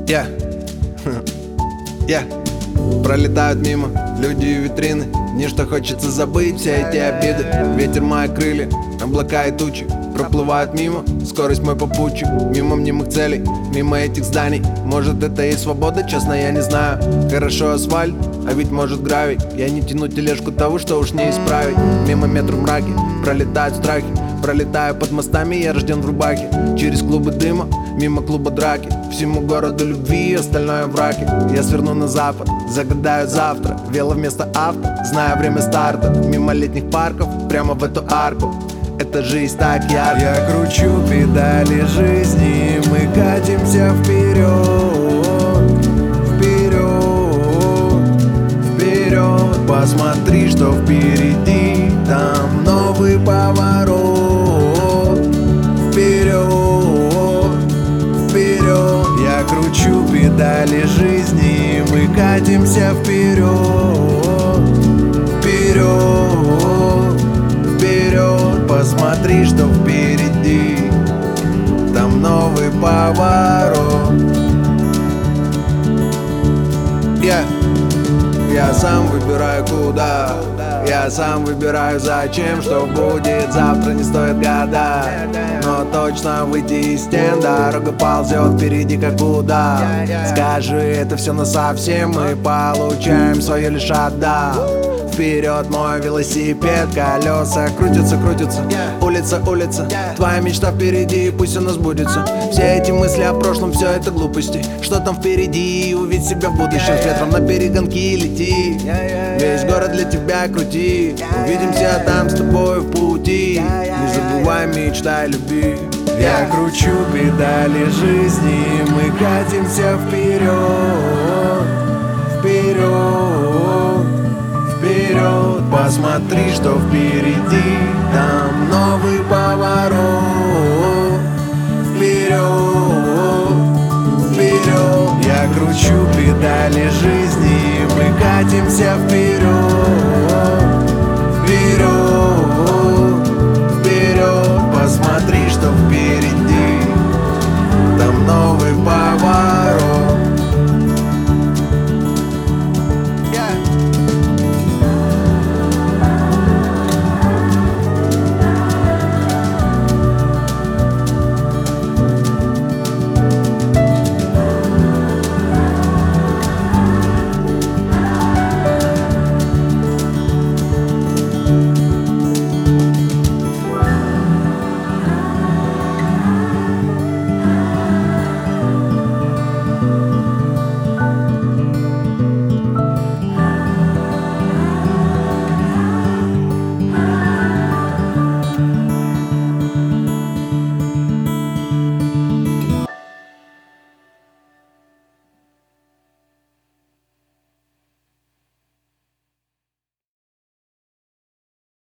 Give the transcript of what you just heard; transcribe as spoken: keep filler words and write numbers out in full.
Я, я Пролетают мимо люди и витрины, дни, что хочется забыть все эти обиды. Ветер мои крылья, облака и тучи проплывают мимо, скорость мой попутчик. Мимо мнимых целей, мимо этих зданий. Может, это и свобода, честно, я не знаю. Хорошо асфальт, а ведь может гравий. Я не тяну тележку того, что уж не исправить. Мимо метру мраки, пролетают страхи. Пролетаю под мостами, я рожден в рубахе. Через клубы дыма, мимо клуба драки. Всему городу любви, остальное враки. Я сверну на запад, загадаю завтра. Вело вместо авто, зная время старта. Мимо летних парков, прямо в эту арку. Это жизнь так ярко. Я кручу педали жизни, мы катимся вперед, вперед, вперед. Посмотри, что впереди, там новый поворот. Вперед, вперед. Я кручу педали жизни, мы катимся вперед, вперед, вперед. Посмотри, что впереди, там новый поворот. Я, я сам выбираю куда, я сам выбираю зачем. Что будет завтра, не стоит гадать, но точно выйти из стен. Дорога ползет впереди как удар. Скажи, это все насовсем, мы получаем свое лишь отдав. Вперед мой велосипед, колеса крутятся, крутятся. Улица, улица, твоя мечта впереди, пусть она сбудется. Все эти мысли о прошлом, все это глупости. Что там впереди, увидь себя в будущем. С ветром на перегонки лети, весь город для тебя крути. Увидимся там с тобой в пути, не забывай, мечтай, люби. Я кручу педали жизни, мы катимся вперед, вперед, вперед. Посмотри, что впереди, там новый поворот. Вперед, вперед. Я кручу педали жизни, мы катимся вперед, вперед, вперед. Посмотри, что впереди, там новый поворот.